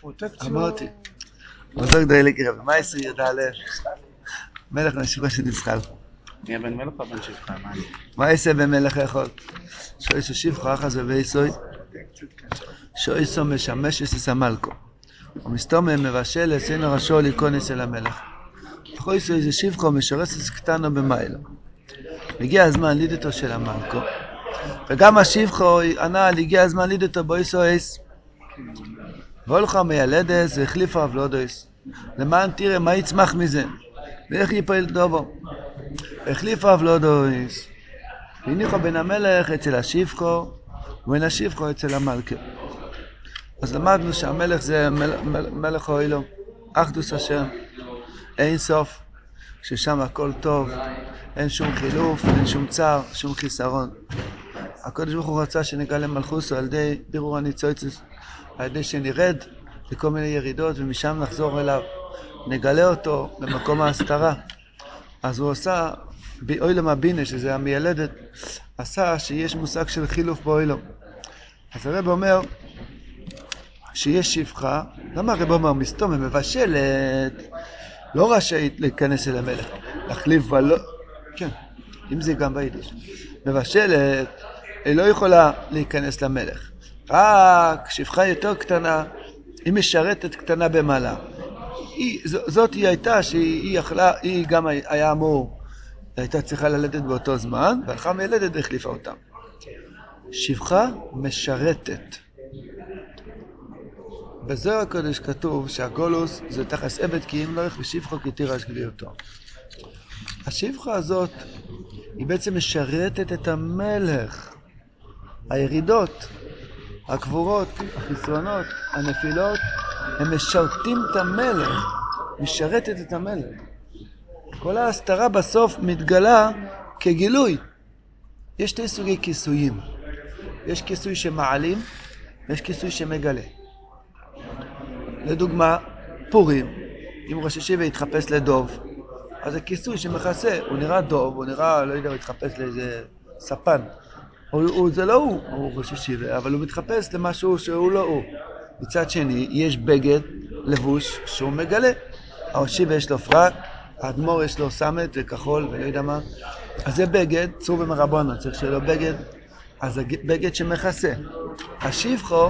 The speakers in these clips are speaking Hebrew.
אמרתי, מזוג דיילי קרב, מה עשו ידע עליהם? מלך נשבחה שנזחל. נהיה בן מלך או בן שבחה? מה עשה במלך יכול? שויסו שבחה אחס ובייסוי, שויסו משמש אסיס מלכו. ומסתומם מבשל אצלנו ראשו להיכנס אל המלך. וחויסו איזה שבחו משורסס קטנו במיילו. הגיע הזמן לידתו של המלכו. וגם השבחו ענה על הגיע הזמן לידתו בויסו אס. והולכה מיילדס והחליפה אבלודויס. למען תראה מה יצמח מזה. ואיך יפעיל דובו. והחליפה אבלודויס. והניחו בין המלך אצל השבחו ובין השבחו אצל המלכה. אז למדנו שהמלך זה מלך האילום, אחדוס השם, אין סוף, ששם הכל טוב, אין שום חילוף, אין שום צער, שום חיסרון. הקדוש ברוך הוא רצה שנגלה מלכוסו על ידי בירור הניצוצות, על ידי שנרד לכל מיני ירידות ומשם נחזור אליו, נגלה אותו במקום ההסתרה. אז הוא עשה באילום הבינה, שזה המיילדת, עשה שיש מושג של חילוף באילום. אז הרב אומר שיש שפחה, למה הרב אומר מסתום, מבשלת, לא רשאית להיכנס אל המלך, להחליף ולא, כן, אם זה גם ביידיש, מבשלת, היא לא יכולה להיכנס למלך, רק שפחה יותר קטנה, היא משרתת קטנה במעלה, זאת היא הייתה שהיא יכלה, היא גם היה אמור, הייתה צריכה ללדת באותו זמן, והלכה מילדת והחליפה אותה. שפחה משרתת. בזוהר הקודש כתוב שהגולוס זה תחס עבד כי אם לא איך ושפחו כי תירש גביותו. השפחה הזאת היא בעצם משרתת את המלך. הירידות, הקבורות, החסרונות, הנפילות, הם משרתים את המלך, משרתת את המלך. כל ההסתרה בסוף מתגלה כגילוי. יש שתי סוגי כיסויים. יש כיסוי שמעלים ויש כיסוי שמגלה. לדוגמה, פורים, אם ראש ישיבה יתחפש לדוב, אז זה כיסוי שמכסה, הוא נראה דוב, הוא נראה, לא יודע, הוא יתחפש לאיזה ספן. זה לא הוא ראש ישיבה, אבל הוא מתחפש למשהו שהוא לא הוא. מצד שני, יש בגד, לבוש, שהוא מגלה. הראש ישיבה יש לו פרק, האדמו"ר יש לו סמט וכחול ולא יודע מה. אז זה בגד, צור במרבונו, צריך שיהיה לו בגד, אז זה בגד שמכסה. השפחו,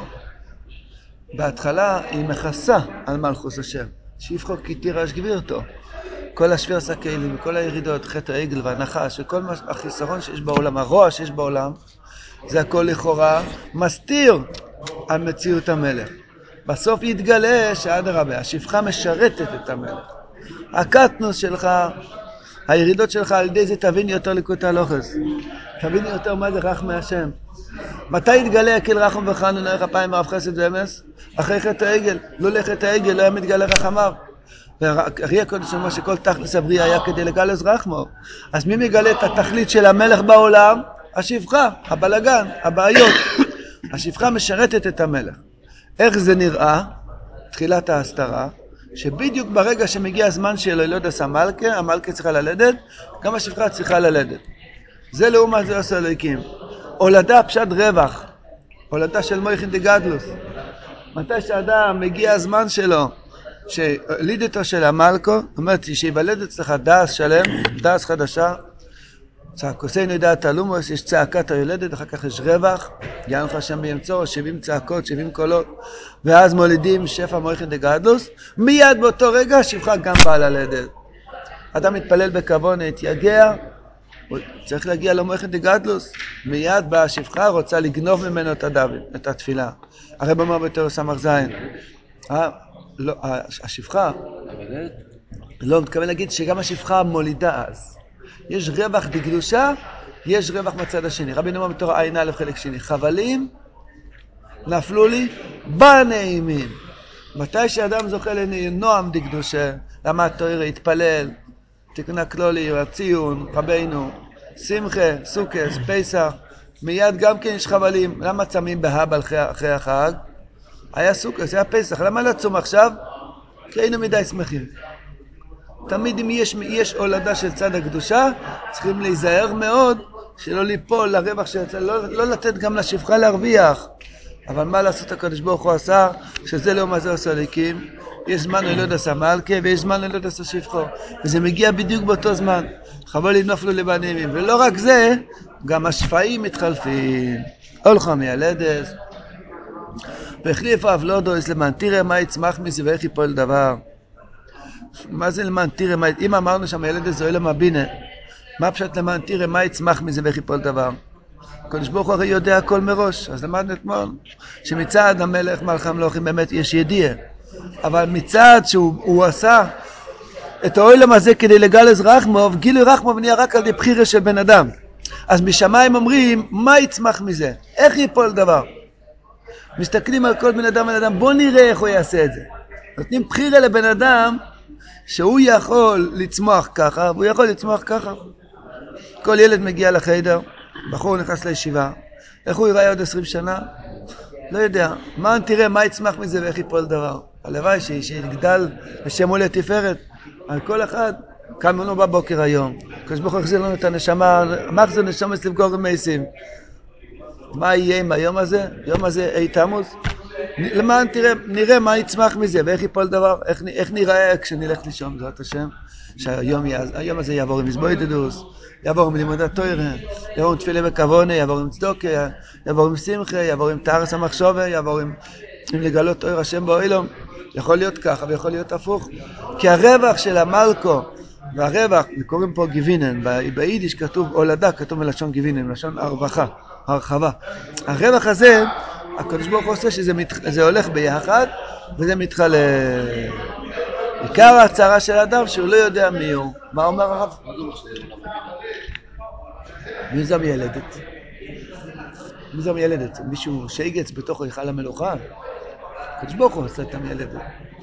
בהתחלה היא מכסה על מלכוס השם. שפחו כי תירש גבירתו. כל השביר סקלים, כל הירידות, חטא העגל והנחש, וכל החיסרון שיש בעולם, הרוע שיש בעולם, זה הכל לכאורה מסתיר על מציאות המלך. בסוף יתגלה שעד הרבה, השפחה משרתת את המלך. הקטנוס שלך, הירידות שלך, על ידי זה תביני יותר ליקוטי הלוחס. תביני יותר מה זה רחמי השם. מתי יתגלה הקל רחם וחנון ערך אפיים מרב חסד ואמס? אחרי חטא העגל. לא לחטא העגל, לא היה מתגלה רחמיו. והרי הקודש אומר שכל תכלס הבריא היה כדי לגלס רחמו. אז מי מגלה את התכלית של המלך בעולם? השפחה, הבלגן, הבעיות. השפחה משרתת את המלך. איך זה נראה? תחילת ההסתרה, שבדיוק ברגע שמגיע הזמן שלו, לא יודע, המלכה צריכה ללדת, גם השפחה צריכה ללדת. זה לעומת זה עושה אלוהיקים. הולדה פשט רווח, הולדה של מויכין דגדלוס. מתי שאדם מגיע הזמן שלו, שלידתו של המלכו, זאת אומרת שיוולד אצלך דאס שלם, דאס חדשה, צעקוסינו ידעת תלומוס, יש צעקת היולדת, אחר כך יש רווח, יענו לך השם בימצוא, 70 צעקות, 70 קולות, ואז מולידים שפע מויכין דגדלוס, מיד באותו רגע שפחה גם באה ללדת. אדם מתפלל בכוונה, התייגע, הוא צריך להגיע למויכין דגדלוס, מיד באה השפחה, רוצה לגנוב ממנו את הדוד, את התפילה. הרב אמר בתור סמך זין, לא, השפחה, לא, מתכוון להגיד שגם השפחה מולידה אז. יש רווח בקדושה, יש רווח מצד השני. רבי נאמר בתור עין א' חלק שני. חבלים נפלו לי בנעימים. מתי שאדם זוכה לנועם דקדושה, למד תורה, התפלל, תקנה כלולי, הציון, רבינו, שמחה, סוכס, פסח, מיד גם כן יש חבלים. למה צמים בהב אחרי החג? היה סוכס, היה פסח. למה לא צום עכשיו? כי היינו מדי שמחים. תמיד אם יש הולדה של צד הקדושה, צריכים להיזהר מאוד שלא ליפול לרווח של צד, לא לתת גם לשפחה להרוויח. אבל מה לעשות הקדוש ברוך הוא עשה, שזה לא מזל סליקים, יש זמן ללוד עשה מלכה ויש זמן ללוד עשה שפחו, וזה מגיע בדיוק באותו זמן, חבל לנופלו לבנים, ולא רק זה, גם השפעים מתחלפים, הולכה מילדס, והחליף אבלודוס למען תראה מה יצמח מזה ואיך ייפול דבר. מה זה למען תראה מה, אם אמרנו שהמילדס זו אלם הבינה, מה פשוט למען תראה מה יצמח מזה ואיך ייפול דבר? הקדוש ברוך הוא הרי יודע הכל מראש, אז למדנו אתמול שמצד המלך מלך המלוכים באמת יש ידיעה, אבל מצד שהוא עשה את העולם הזה כדי לגלז רחמוב, גילוי רחמוב נהיה רק על ידי בחירה של בן אדם. אז משמיים אומרים מה יצמח מזה, איך ייפול דבר. מסתכלים על כל בן אדם, בוא נראה איך הוא יעשה את זה. נותנים בחירה לבן אדם שהוא יכול לצמוח ככה והוא יכול לצמוח ככה. כל ילד מגיע לחדר, בחור נכנס לישיבה, איך הוא ייראה עוד 20 שנה? לא יודע. מה תראה מה יצמח מזה ואיך ייפול דבר. הלוואי שיגדל לשם עולה תפארת. על כל אחד קם לנו בבוקר היום, הקדוש ברוך הוא החזיר לנו את הנשמה, מחזיר נשמה לבגור ומייסים. מה יהיה עם היום הזה? יום הזה אי תמוז? למען נראה מה יצמח מזה ואיך ייפול דבר, איך נראה כשנלך לישון בעזרת השם, שהיום הזה יעבור עם מזבוידדוס, יעבור עם לימוד התורה, יעבור עם תפילה וכוונה, יעבור עם צדוקה, יעבור עם שמחה, יעבור עם טהרס המחשבה, יעבור עם לגלות אור השם באוילום. יכול להיות ככה ויכול להיות הפוך, כי הרווח של המלכו והרווח, קוראים פה גיבינן, ביידיש כתוב הולדה, כתוב מלשון גיבינן, מלשון הרווחה, הרחבה. הרווח הזה הקדוש ברוך הוא עושה שזה הולך ביחד וזה מתחלק. עיקר הצרה של אדם שהוא לא יודע מי הוא. מה אומר הרב? מי זו מילדת? מי זו מילדת? מישהו שיגץ בתוך היכל המלוכה? הקדוש ברוך הוא עושה את המילדת.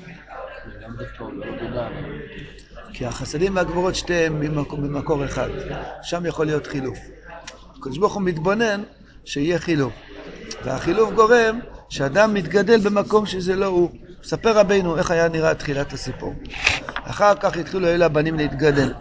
כי החסדים והגבורות שתיהם ממקור אחד, שם יכול להיות חילוף. הקדוש ברוך הוא מתבונן שיהיה חילוף, והחילוף גורם שאדם מתגדל במקום שזה לא הוא. מספר רבינו איך היה נראה תחילת הסיפור. אחר כך התחילו אלה הבנים להתגדל,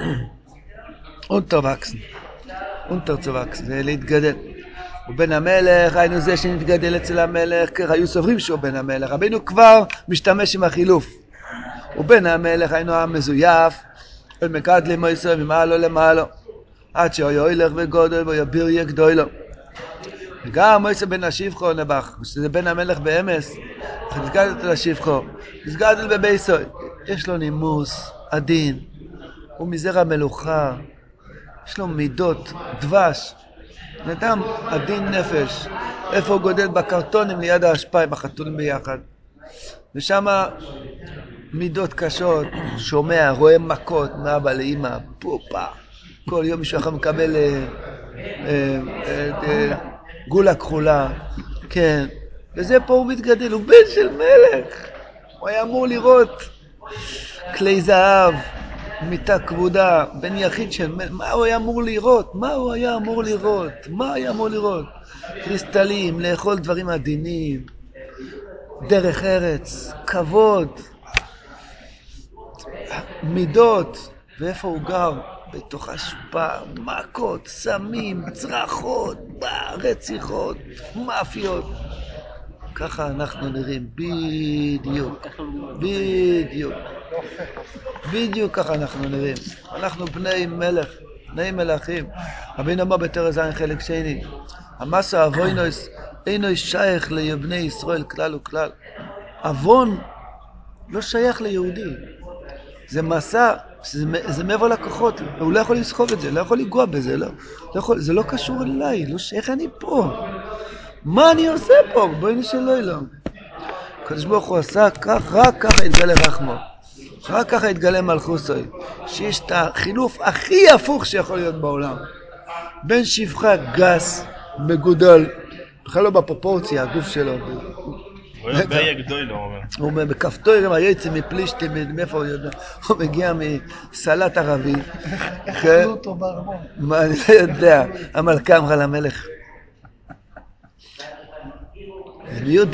אונטרצווקסן, ולהתגדל. ובן המלך, היינו זה שנתגדל אצל המלך, היו סוברים שהוא בן המלך, רבינו כבר משתמש עם החילוף. ובן המלך היינו המזויף, ומגדלים מויסו ממעלו למעלו, עד שהוא ילך וגודל ויביר יגדולו. וגם מויסו בן השפחו נבח, שזה בן המלך באמס, נסגדל את השפחו, נסגדל בבייסוי, יש לו נימוס, עדין, הוא מזרע מלוכה, יש לו מידות, דבש, אדם עדין נפש, איפה הוא גודל? בקרטונים ליד ההשפעה עם החתולים ביחד, ושם מידות קשות, שומע, רואה מכות מאבא לאמא, פופה, כל יום מישהו אחר מקבל גולה כחולה, כן, וזה פה הוא מתגדל, הוא בן של מלך, הוא היה אמור לראות כלי זהב, מיטה כבודה, בן יחיד של מלך, מה הוא היה אמור לראות? מה היה אמור לראות? קריסטלים, לאכול דברים עדינים, דרך ארץ, כבוד, מידות, ואיפה הוא גר? בתוך השפעה, מכות, סמים, צרחות, רציחות, מאפיות. ככה אנחנו נראים, בדיוק ככה אנחנו נראים. אנחנו בני מלך, בני מלכים. רבינו אמר בתורה ז' חלק שני, המסע אבוינוס אינו שייך לבני ישראל כלל וכלל. אבון לא שייך ליהודי. זה מסע, זה מעבר לכוחות, הוא לא יכול לסחוב את זה, לא יכול לגוע בזה, זה לא קשור אליי, איך אני פה? מה אני עושה פה? בואי נשאלו אלוהים. הקדוש ברוך הוא עשה כך, רק ככה יתגלה רחמו, רק ככה יתגלה מלכוסוי, שיש את החילוף הכי הפוך שיכול להיות בעולם, בין שפחה גס, מגודל, בכלל לא בפרופורציה, הגוף שלו, הוא היה ביה גדוי, לא אומר. הוא אומר, בכפתורים היוצא מפלישתים, מאיפה הוא יודע? הוא מגיע מסלט ערבי. אכלו אותו בארמון. מה, אני לא יודע. המלכה אמרה למלך. למי הוא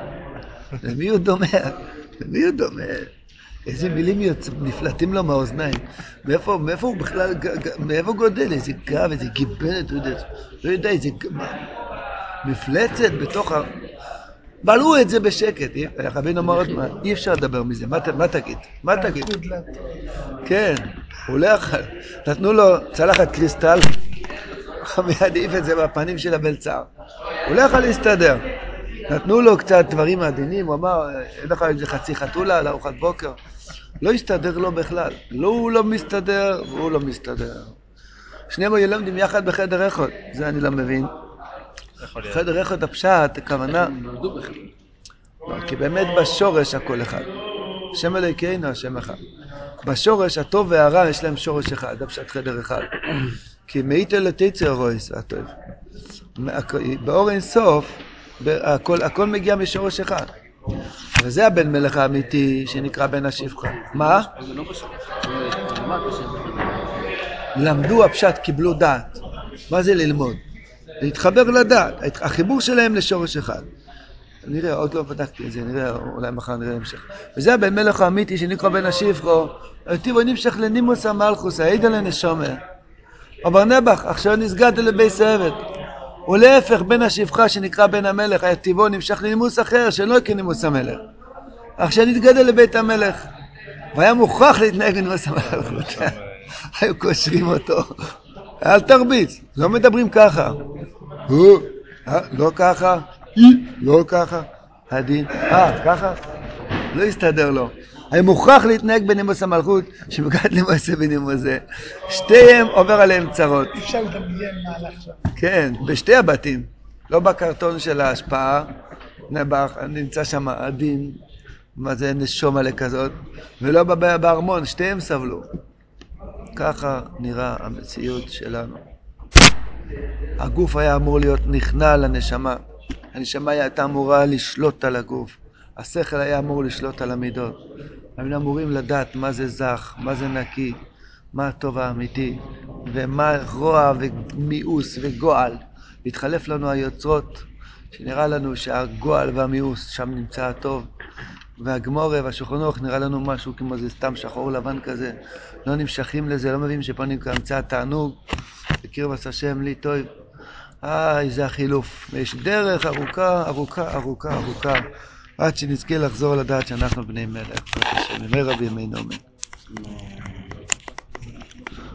דומה? איזה מילים נפלטים לו מהאוזניים. מאיפה הוא בכלל, מאיפה גודל? איזה גב, איזה גיבנת, לא יודע, איזה מפלצת בתוך בלעו את זה בשקט. רבינו אמר עוד מה, אי אפשר לדבר מזה, מה תגיד? מה תגיד? כן, הוא לא יכול. נתנו לו צלחת קריסטל, מיד העיף את זה בפנים של המלצר. הוא לא יכול להסתדר. נתנו לו קצת דברים עדינים, הוא אמר, אין לך איזה חצי חתולה לארוחת בוקר. לא הסתדר לו בכלל. לא הוא לא מסתדר, והוא לא מסתדר. שניהם ילמדים יחד בחדר אחד, זה אני לא מבין. חדר אחד הפשט, הכוונה, כי באמת בשורש הכל אחד. השם אלוהינו, השם אחד. בשורש הטוב והרע יש להם שורש אחד, הפשט חדר אחד. כי מאיתו לתצר רויס הטוב. באור אין סוף, הכל מגיע משורש אחד. וזה הבן מלך האמיתי שנקרא בן השפחה. מה? למדו הפשט, קיבלו דעת. מה זה ללמוד? להתחבר לדעת. החיבור שלהם לשורש אחד. נראה, עוד לא בדקתי את זה, נראה, אולי מחר נראה המשך. וזה הבן מלך האמיתי שנקרא בן השפחה. הטיבו נמשך לנימוס המלכוס, העידה לנשומה. אבל נבח, עכשיו נסגד לבייס העבד. ולהפך בן השפחה שנקרא בן המלך, הטיבו נמשך לנימוס אחר שלא כנימוס המלך. עכשיו נתגדל לבית המלך. והיה מוכרח להתנהג לנימוס המלכות. היו קושרים אותו. אל תרביץ, לא מדברים ככה. לא ככה, לא ככה. הדין, ככה? לא יסתדר לו. היה מוכרח להתנהג בנימוס המלכות, שמגד למעשה בנימוס זה. שתיהם עובר עליהם צרות. אפשר לדמיין מהלך שם. כן, בשתי הבתים. לא בקרטון של ההשפעה, נמצא שם הדין, מה זה נשום עלי כזאת, ולא בארמון, שתיהם סבלו. ככה נראה המציאות שלנו. הגוף היה אמור להיות נכנע לנשמה. הנשמה הייתה אמורה לשלוט על הגוף. השכל היה אמור לשלוט על המידות. הם אמורים לדעת מה זה זך, מה זה נקי, מה הטוב האמיתי, ומה רוע ומיאוס וגועל. התחלף לנו היוצרות, שנראה לנו שהגועל והמיאוס שם נמצא הטוב. והגמורה והשולחן ערוך נראה לנו משהו כמו זה סתם שחור לבן כזה. לא נמשכים לזה, לא מבינים שפה נמצא התענוג. בקרבת השם לי טוב. איזה החילוף. יש דרך ארוכה, ארוכה, ארוכה, ארוכה. עד שנזכה לחזור לדעת שאנחנו בני מלך. ברוך השם, ימי רבי ימינו אמן.